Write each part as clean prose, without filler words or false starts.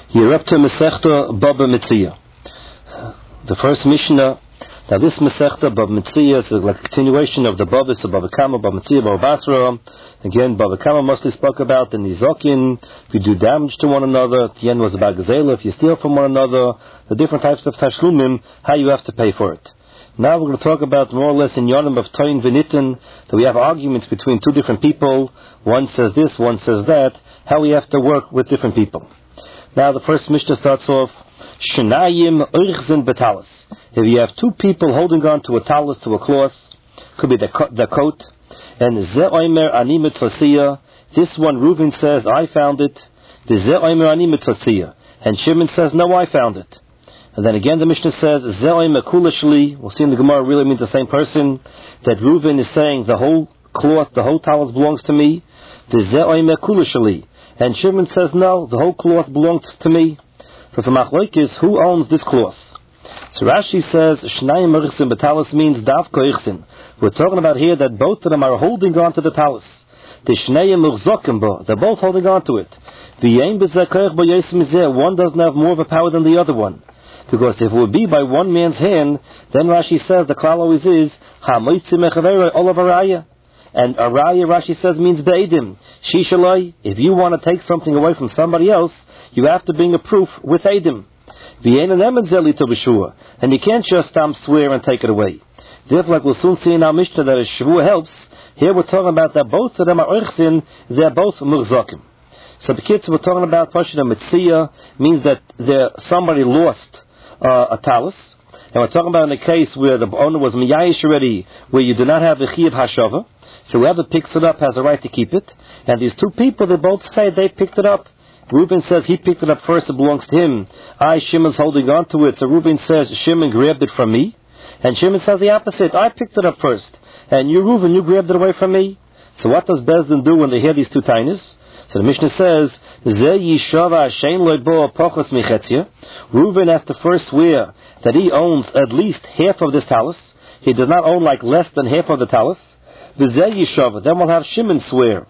You're up to Masechta Baba Metzia. The first Mishnah. Now this Masechta Baba Metzia is like a continuation of the Babas of Baba Kama, Baba Metzia, Baba Basra. Again, Baba Kama mostly spoke about the Nizokin, if you do damage to one another. At the end was about Gazela, if you steal from one another, the different types of Tashlumim, how you have to pay for it. Now we're going to talk about more or less in Yonim of Toin V'Nitin, that we have arguments between two different people. One says this, one says that, how we have to work with different people. Now the first Mishnah starts off, Shenayim Urchzin Betalis. If you have two people holding on to a talis, to a cloth, could be the coat, and Ze Omer Ani Mitzvasiya, this one Reuven says, I found it, the Ze Omer Ani Mitzvasiya, and Shimon says, no, I found it. And then again the Mishnah says, Ze Omer Kula Shli, we'll see in the Gemara really means the same person, that Reuven is saying the whole cloth, the whole talis belongs to me, the Ze Omer Kula Shli. And Shimon says, no, the whole cloth belongs to me. So the machlok is, who owns this cloth? So Rashi says, Shnayim Urchzin Betalis means Davka Irchzin. We're talking about here that both of them are holding on to the talis. The Shnayim Urzokim Bo, they're both holding on to it. One doesn't have more of a power than the other one. Because if it would be by one man's hand, then Rashi says, the klal always is, HaMoitzi Mechaverei Olav Araya. And Araya, Rashi says, means Be'edim. Shishalai, if you want to take something away from somebody else, you have to bring a proof with Edim. And you can't just swear and take it away. Therefore, like we'll soon see in our Mishnah that a Shavua helps, here we're talking about that both of them are Urchzin, they're both Murzokim. So the kids we're talking about, Pashina Metzia, means that somebody lost a talis. And we're talking about in a case where the owner was Miyayish already, where you do not have a Chiyav Hashava. So whoever picks it up has a right to keep it. And these two people, they both say they picked it up. Reuben says he picked it up first, it belongs to him. Shimon's holding on to it. So Reuben says, Shimon grabbed it from me. And Shimon says the opposite. I picked it up first. And you, Reuben, you grabbed it away from me. So what does Bezdin do when they hear these two tainas? So the Mishnah says, Reuben has to first swear that he owns at least half of this talis. He does not own like less than half of the talis. Then we'll have Shimon swear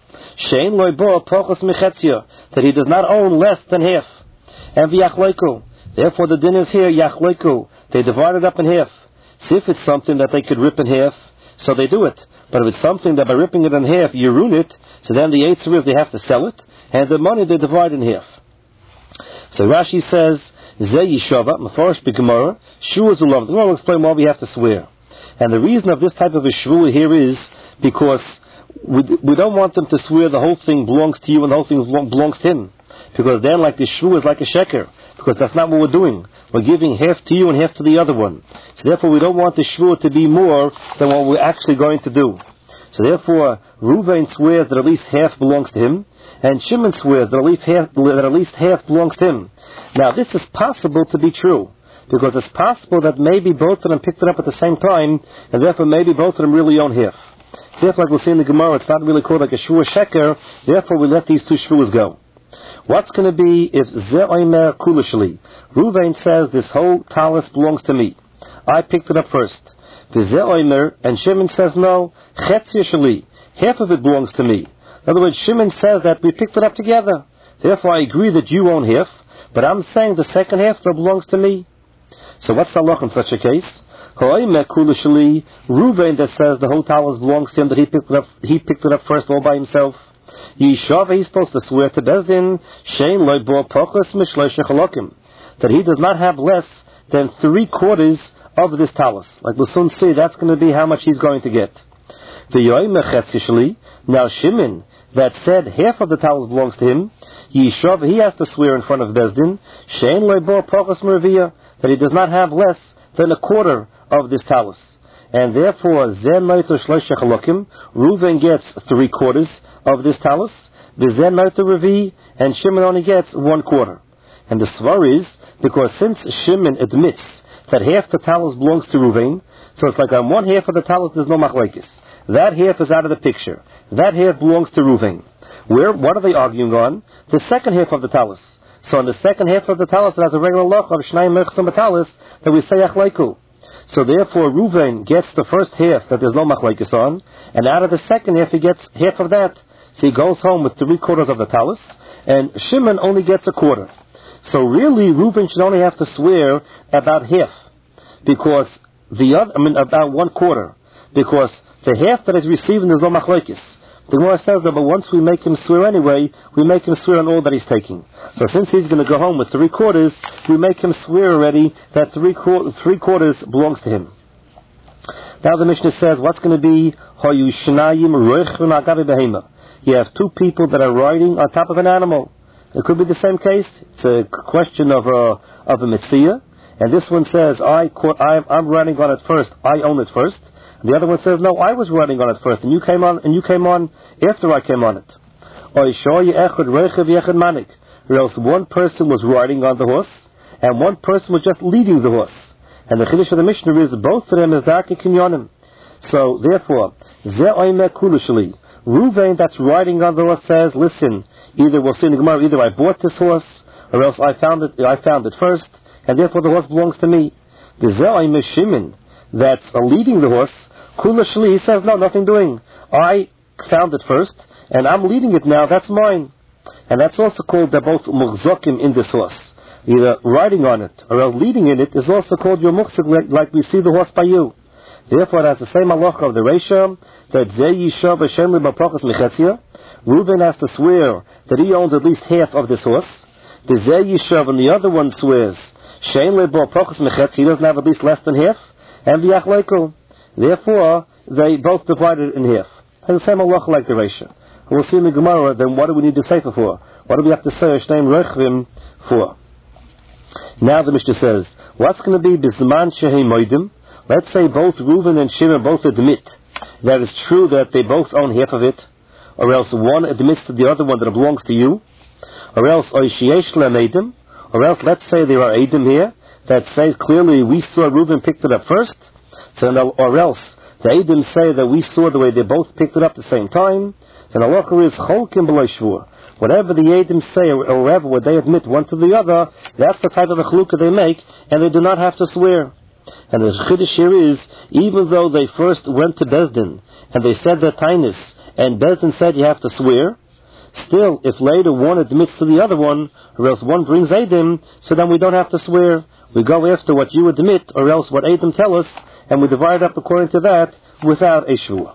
that he does not own less than half. And v'yachleiku. Therefore the din is here, yachleiku. They divide it up in half. See if it's something that they could rip in half, so they do it. But if it's something that by ripping it in half you ruin it, so then the eitzur is they have to sell it, and the money they divide in half. So Rashi says, Ze Yishava, Mefarish B'Gemara, Shua Zulav. The Gemara will explain why we have to swear. And the reason of this type of a shvua here is because we don't want them to swear the whole thing belongs to you and the whole thing belongs to him. Because then like the shvua is like a sheker. Because that's not what we're doing. We're giving half to you and half to the other one. So therefore we don't want the shvua to be more than what we're actually going to do. So therefore Reuven swears that at least half belongs to him. And Shimon swears that at least half belongs to him. Now this is possible to be true. Because it's possible that maybe both of them picked it up at the same time, and therefore maybe both of them really own half. Therefore, like we'll see in the Gemara, it's not really called like a shvua sheker, therefore we let these two shvuas go. What's going to be if Ze Omer Kula Shli? Reuven says this whole talis belongs to me. I picked it up first. The Ze Omer, and Shimon says no, Chetzia Shli. Half of it belongs to me. In other words, Shimon says that we picked it up together. Therefore I agree that you own half, but I'm saying the second half that belongs to me. So what's the halach in such a case? Reuven that says the whole talis belongs to him, that he picked it up first all by himself. Yishava, he's supposed to swear to Bezdin, that he does not have less than 3/4 of this talis. Like we'll soon see, that's going to be how much he's going to get. Now Shimon, that said half of the talis belongs to him, Yishava, he has to swear in front of Bezdin, that he does not have less than 1/4 of this talis. And therefore, Reuven gets 3/4 of this talis, and Shimon only gets 1/4. And the svar is, because since Shimon admits that half the talis belongs to Reuven, so it's like on one half of the talis there's no machlekes. That half is out of the picture. That half belongs to Reuven. What are they arguing on? The second half of the talis. So in the second half of the talis, it has a regular loch of Shnayim Urchzin Betalis that we say Achleiku. So therefore, Reuven gets the first half that there's no machlekes on, and out of the second half he gets half of that. So he goes home with 3/4 of the talis, and Shimon only gets 1/4. So really, Reuven should only have to swear about half, because about 1/4, because the half that is receiving is no machlokes. The Gemara says that, but once we make him swear anyway, we make him swear on all that he's taking. So since he's going to go home with 3/4, we make him swear already that 3/4 belongs to him. Now the Mishnah says, what's going to be? You have two people that are riding on top of an animal. It could be the same case. It's a question of a mitzvah. And this one says, I'm riding on it first. I own it first. And the other one says, no, I was riding on it first, and you came on after I came on it. Or else one person was riding on the horse, and one person was just leading the horse. And the chiddush of the Mishnah is both of them is dark and kinyonim. So therefore, Reuven that's riding on the horse says, listen, either we'll see in the Gemara, either I bought this horse, or else I found it first, and therefore the horse belongs to me. The Shimon that's leading the horse, Kula Shli, he says, no, nothing doing. I found it first, and I'm leading it now, that's mine. And that's also called, they're both muhzokim in this horse. Either riding on it, or else leading in it, is also called your muhzik, like we see the horse by you. Therefore, it has the same halacha of the Reisha, that Zeh Yishav Hashem Li B'Prachas Mechetzia. Reuven has to swear that he owns at least half of this horse. The Zeh Yishav, and the other one swears, Shein Li B'Prachas Mechetzia, he doesn't have at least less than half, and the Achleiko. Therefore, they both divided in half. And the same halacha like the Reisha. We'll see in the Gemara, then what do we need to say for? What do we have to say Shneim Rechvim for? Now the Mishnah says, what's going to be Bizman Shehei Moedim? Let's say both Reuven and Shimon both admit that it's true that they both own half of it, or else one admits to the other one that it belongs to you, or else Oishiesh Edim, or else let's say there are Edim here that says clearly we saw Reuven picked it up first, or else the Edim say that we saw the way they both picked it up at the same time. So the halacha is Cholkim B'lo Shvur. Whatever the Edim say, or whatever what they admit one to the other, that's the type of a chalukah they make, and they do not have to swear. And the chiddush here is, even though they first went to Bezdin, and they said their tainis, and Bezdin said you have to swear, still, if later one admits to the other one, or else one brings Edim, so then we don't have to swear. We go after what you admit, or else what Edim tell us, and we divide up according to that, without a shvua.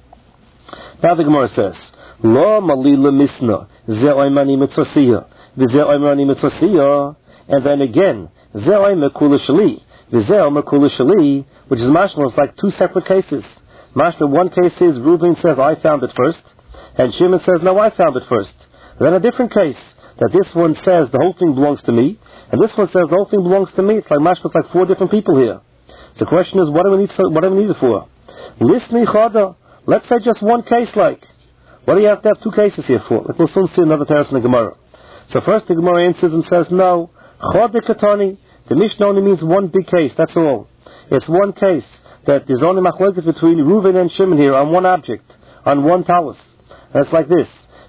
Now the Gemara says, Lo malila misna, ze oimani mitzvasiya, v'ze oimani mitzvasiya, and then again, ze oimekula shali, v'ze oimekula shali, which is mashma, it's like two separate cases. Mashma, one case is, Reuven says, I found it first, and Shimon says, no, I found it first. Then a different case, that this one says, the whole thing belongs to me, and this one says, the whole thing belongs to me. It's like mashma, it's like four different people here. The question is, what do we need it for? Listni chada. Let's say just one case like. What do you have to have two cases here for? We'll soon see another teres in the Gemara. So first the Gemara answers and says, no. Chada katani. The Mishnah only means one big case, that's all. It's one case. That there's only machlokes between Reuven and Shimon here on one object, on one talus. And it's like this.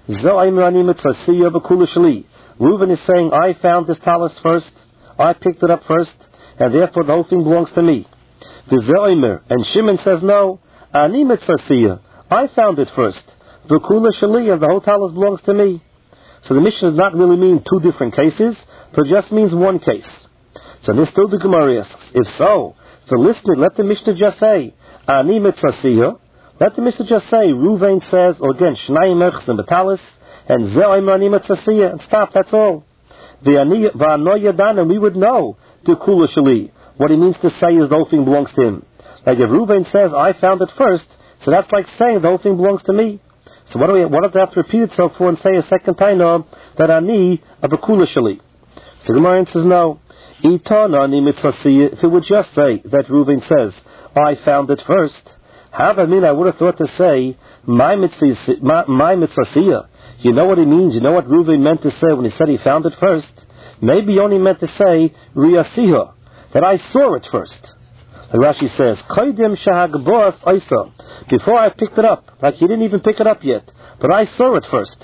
Reuven is saying, I found this talus first, I picked it up first, and therefore the whole thing belongs to me. And Shimon says, no, Ani mitzvasiya, I found it first. V'kula shali, and the whole talus belongs to me. So the Mishnah does not really mean two different cases, but it just means one case. So this still the Gemara asks, if so, for listening, let the Mishnah just say, Ani mitzvasiya. Let the Mishnah just say, Reuven says, or again, Shnayim echzim betalis, and Ze'oim ani mitzvasiya, and stop, that's all. V'ano yadan, and we would know, the kula shali. What he means to say is the whole thing belongs to him. Like if Reuven says, I found it first, so that's like saying the whole thing belongs to me. So what do we have to repeat itself for and say a second time that Ani of a kula shali? So the Gemara says no. Itana ani mitzvasiya. If it would just say that Reuven says, I found it first, I would have thought to say, my mitzvasiya. You know what he means? You know what Reuven meant to say when he said he found it first? Maybe he only meant to say, riyasiha, that I saw it first. Like Rashi says, Koidim shahagboas oisa. Before I picked it up, like he didn't even pick it up yet, but I saw it first.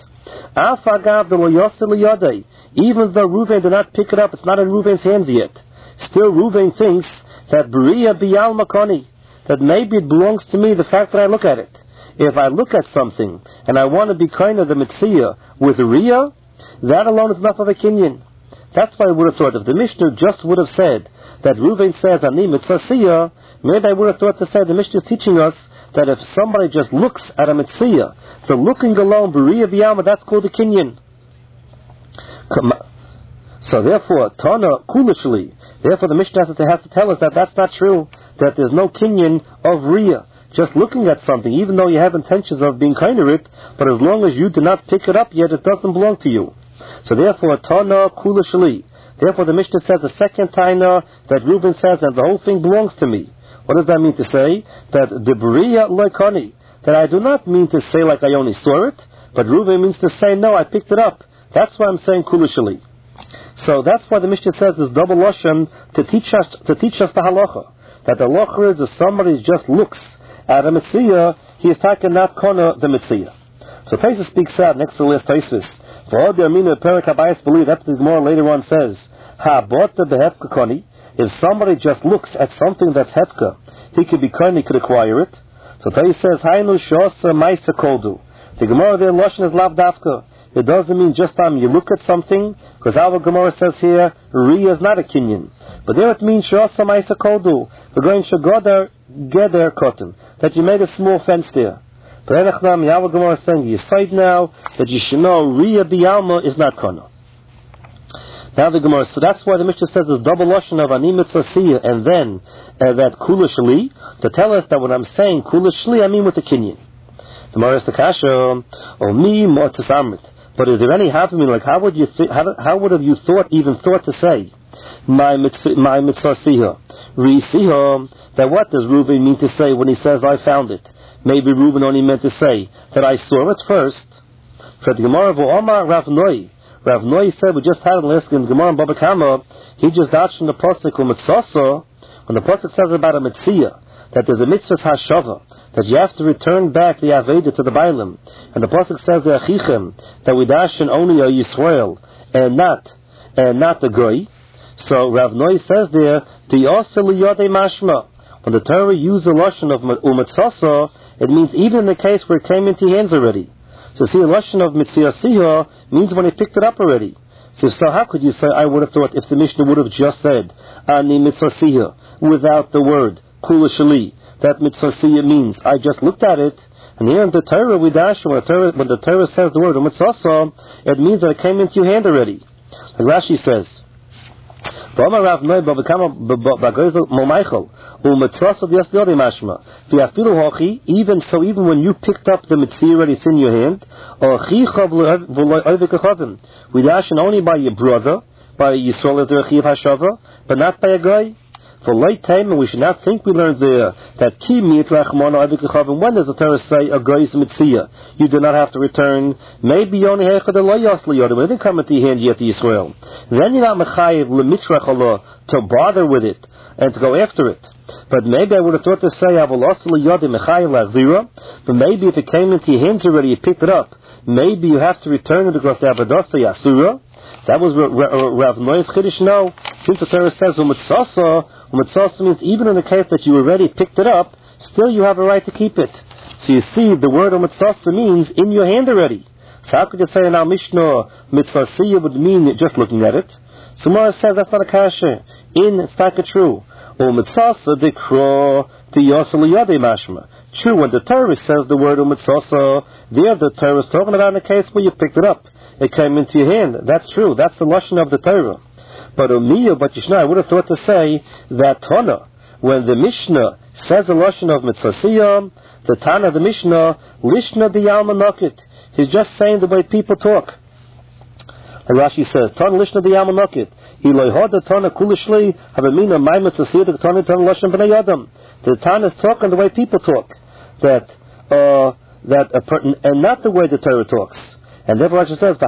Even though Reuven did not pick it up, it's not in Reuven's hands yet. Still, Reuven thinks that Bria Bial Makoni, that maybe it belongs to me, the fact that I look at it. If I look at something, and I want to be kind of the Mitzvah with Riyah, that alone is enough of a kinyan. That's why I would have thought if the Mishnah just would have said that Reuven says Ani Mitzvah, maybe I would have thought to say the Mishnah is teaching us that if somebody just looks at a Mitzvah, so looking alone, B'riya B'yama, that's called a Kinyan. So therefore, Tana Kulishli, therefore the Mishnah has to tell us that that's not true, that there's no Kinyan of Riyah. Just looking at something, even though you have intentions of being kind of it, but as long as you do not pick it up yet, it doesn't belong to you. So therefore, Tana Kulishli, therefore the Mishnah says a second Tana that Reuben says, and the whole thing belongs to me. What does that mean to say? That the B'riya Loikani, that I do not mean to say like I only saw it, but Reuben means to say, no, I picked it up. That's why I'm saying Kulishli. So that's why the Mishnah says this double lashon to teach us the halacha. That the halacha is if somebody just looks at a mitzvah, he is taking not kona the mitzvah. So Taisus speaks out next to the last Taisus. For all the Amina Perik Habayis believe that the Gemara later on says, Ha bota behefka koni. If somebody just looks at something that's hefka, he could be koni, he could acquire it. So Taisus says, Hainu shosa maisa koldu. The Gemara there lashon is lav dafka. It doesn't mean just you look at something, because our Gemara says here, Riyah is not a kinyan. But there it means shosa maisa koldu. We're going shagoder geder cotton, that you made a small fence there. But Enachnam, Yahweh Gemara is saying, you cite now that you should know Riyah B'yalma is not Kana. Now the Gemara, so that's why the Mishnah says the double lashon of Ani Mitzvah and then that Kula Shli, to tell us that when I'm saying Kula Shli, I mean with the Kinyan. The Gemara is the Kasha, or me Mortis Amrit. But is there any happening, like how would you how would have you thought to say my Mitzvah Re-Siha, that what does Reuben mean to say when he says I found it? Maybe Reuben only meant to say that I saw it first. For the Gemara of Omar Rav Noi said, we just had an list in Gemara and Baba Kama, he just dashed from the Pasuk U'Mitzasa, when the Pasuk says about a Mitzvah, that there's a Mitzvah Hashava, that you have to return back the Aveda to the Bailam. And the Pasuk says the Achichem, that we dash in only a Yisrael, and not the Goy. So Rav Noi says there, the Yosel Yodei Mashma, when the Torah used the lashon of U'Mitzasa, it means even in the case where it came into your hands already. So see, a lashon of Mitzvah means when he picked it up already. So how could you say, I would have thought, if the Mishnah would have just said, Ani Mitzvah without the word, Kula Shali, that Mitzvah means, I just looked at it, and here in the Torah, we dash, when the Torah says the word U'Mitzasa, it means that it came into your hand already. Like Rashi says, even when you picked up the mitzvah already, it's in your hand. We dash only by your brother, by Yisrael, but not by a guy. For late time, we should not think we learned there that when does the Torah say a guy's mitzvah? You do not have to return. Maybe you only have to when it didn't come into your hand yet to Israel. Then you're not mechayev lemitrach to bother with it and to go after it. But maybe I would have thought to say but maybe if it came into your hands already, you picked it up. Maybe you have to return it because the Abadasa Yasura. That was Rav Noy's Chiddush. No, since the Torah says U'Mitzasa means even in the case that you already picked it up, still you have a right to keep it. So you see, the word U'Mitzasa means in your hand already. So how could you say in our Mishnah Mitzvah would mean just looking at it? So Mara says that's not a kasha. It's not true. U'Mitzasa dekro to Yosel Yadei Mashma. True, when the Torah says the word U'Mitzasa, there the Torah is talking about in the case where you picked it up. It came into your hand. That's true. That's the lashon of the Torah. But Yishna, I would have thought to say that Tana, when the Mishnah says the lashon of Mitzvah, the Tana of the Mishnah, Lishna Diyalma Nokit. He's just saying the way people talk. And Rashi says, Tana Lishna Diyalma Nokit. Iloyhoda Tana Kulishli Habamina Mai Mitzvah the Tana Lashon B'nai Adam. The Tana is talking the way people talk. And not the way the Torah talks. And therefore Rashi says,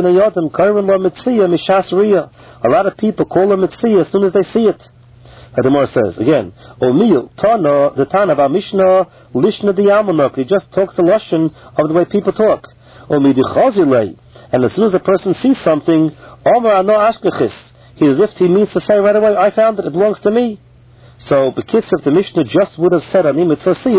a lot of people call them mitzvah as soon as they see it. And the Gemara says, again, the Tana of our Mishnah, Lishna Diyamonok, he just talks the lashon of the way people talk. And as soon as a person sees something, he as if he means to say right away, I found it, it belongs to me. So, if the Mishnah just would have said, Ani Mitzvah